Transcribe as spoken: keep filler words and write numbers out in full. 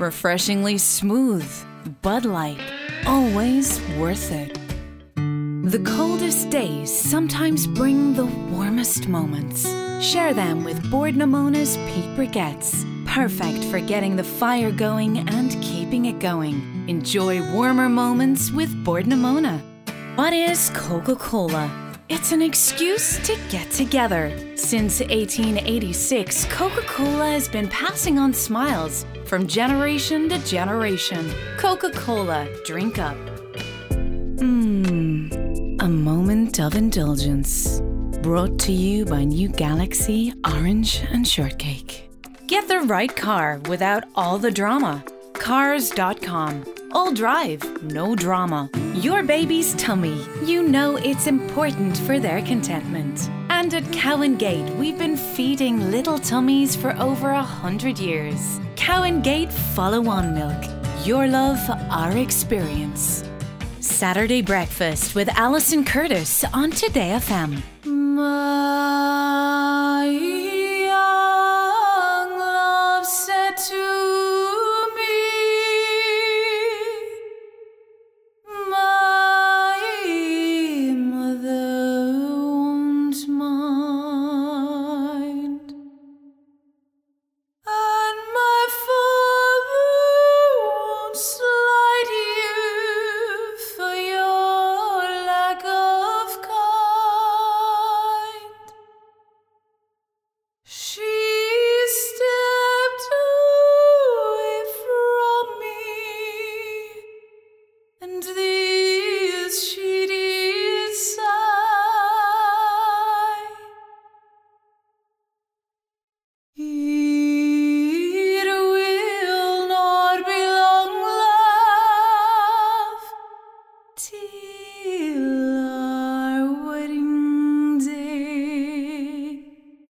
Refreshingly smooth. Bud Light. Always worth it. The coldest days sometimes bring the warmest moments. Share them with Bord na Móna's peat briquettes. Perfect for getting the fire going and keeping it going. Enjoy warmer moments with Bord na Móna. What is Coca-Cola? It's an excuse to get together. Since eighteen eighty-six, Coca-Cola has been passing on smiles from generation to generation. Coca-Cola, drink up. Mmm, a moment of indulgence. Brought to you by New Galaxy Orange and Shortcake. Get the right car without all the drama. Cars dot com. All drive, no drama. Your baby's tummy. You know it's important for their contentment. And at Cow and Gate, we've been feeding little tummies for over a hundred years. Cow and Gate follow-on milk. Your love, our experience. Saturday Breakfast with Alison Curtis on Today F M. My young love said to till